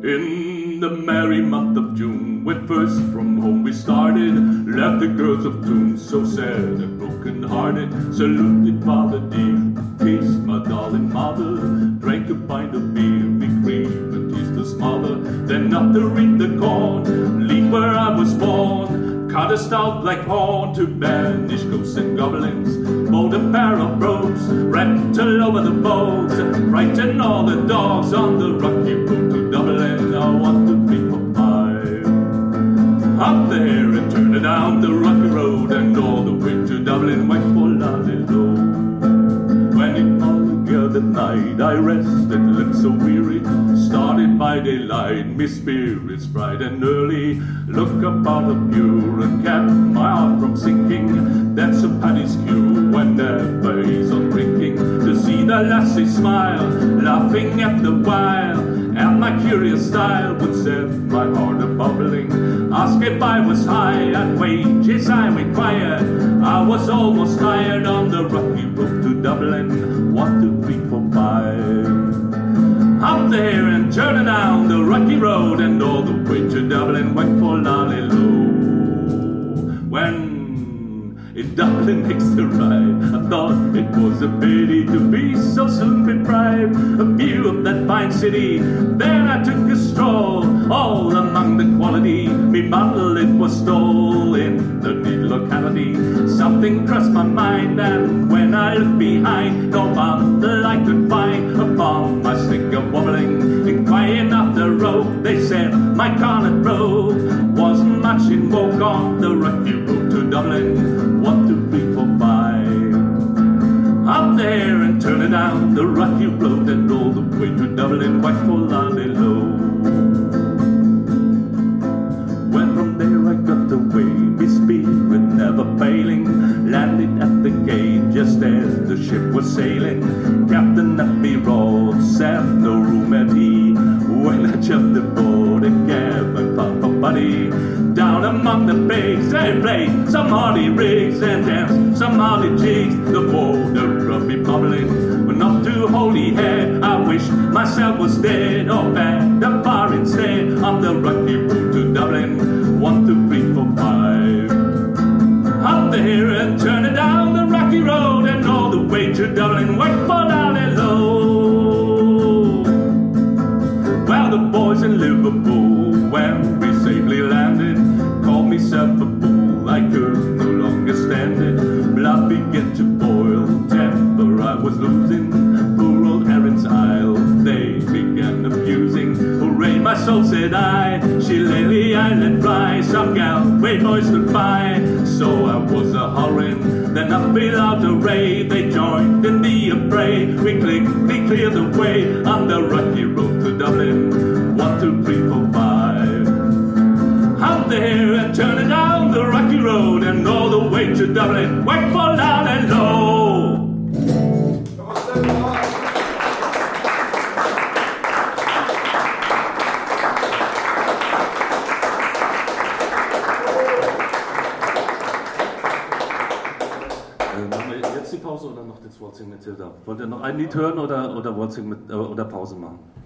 In the merry month of June, when first from home we started, left the girls of Toon so sad and broken-hearted. Saluted Father dear, kissed my darling mother, drank a pint of beer, me cream and kissed his mother. Then up to reap the corn, leave where I was born, cut a stout black horn to banish ghosts and goblins, bought a pair of brogues, wrapped all over the bogs, frightened all the dogs on the rocky road to Dublin. I want to be for five. Up there and turn it down the rocky road and all the way to Dublin, wait for Lalilo. When it all together night I rested, looked so weary, started by daylight, me spirits bright and early, look up out of pure and kept my heart from sinking. That's a Paddy's cue when their face on drinking, to see the lassie smile, laughing at the while, and my curious style would set my heart a-bubbling. Ask if I was high at wages I required, I was almost tired on the rocky road to Dublin. 1, 2, 3, 4, 5. Up there and turn down the rocky road and all the way to Dublin, wait for Lalilo. When in Dublin next to ride, I thought it was a pity to be so soon deprived a view of that fine city. Then I took a stroll, all among the quality. Me bottle it was stole in the neat locality. Something crossed my mind, and when I looked behind, no bottle I could find upon my stick of wobbling. Inquiring of the road, they said my cornered road wasn't much in vogue on the rocky road to Dublin. 1, 2, 3, 4, 5. Up there and turn it down the rocky road and all the way to Dublin, wait for Lalilo. When from there I got away, my spirit never failing, landed at the gate just as the ship was sailing. Captain at me roared, said no room at he. When I jumped aboard a cab and found my buddy, down among the pigs they played some hardy rigs and danced some hardy jigs. The water of me bubbling, but not too holy head. I wish myself was dead or bad the far instead on the rocky road to Dublin. 1, 2, 3, 4, 5. Up there and turn it down the rocky road and all the way to Dublin, wait for Lalilo. Well, the boys in Liverpool, when we safely landed, called me self a fool, I could no longer stand it. Blood began to boil, temper I was losing. Poor old Erin's Isle, they began abusing. Hooray, my soul, said I, shillelagh I let fly. Some Galway boys stood by, so I was a-hurrying. Then up without array, they joined in the affray. We cleared the way on the rocky road to Dublin. 1, 2, 3, 4, 5. Out there and turn it down the rocky road and all the way to Dublin, wait for Lalilo. Machen wir jetzt die Pause oder noch das Waltzing mit Tilda? Wollt ihr noch ein Lied hören oder Waltzing mit oder Pause machen?